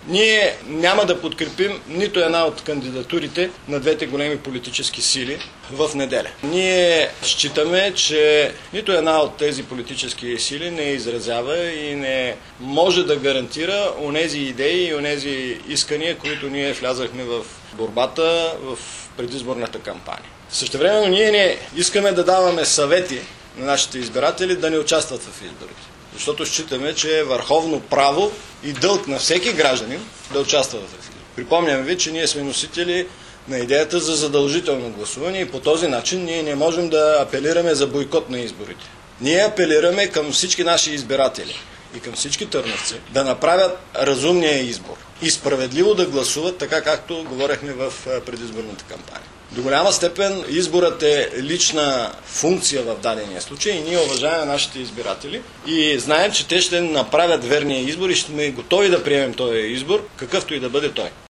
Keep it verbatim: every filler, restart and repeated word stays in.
Ние няма да подкрепим нито една от кандидатурите на двете големи политически сили в неделя. Ние считаме, че нито една от тези политически сили не изразява и не може да гарантира онези идеи и онези искания, които ние влязахме в борбата в предизборната кампания. Същевременно ние не искаме да даваме съвети на нашите избиратели да не участват в изборите. Защото считаме, че е върховно право и дълг на всеки гражданин да участва в изборите. Припомням ви, че ние сме носители на идеята за задължително гласуване и по този начин ние не можем да апелираме за бойкот на изборите. Ние апелираме към всички наши избиратели и към всички търновци да направят разумния избор и справедливо да гласуват, така както говорихме в предизборната кампания. До голяма степен изборът е лична функция в дадения случай и ние уважаваме нашите избиратели и знаем, че те ще направят верния избор и ще сме готови да приемем този избор, какъвто и да бъде той.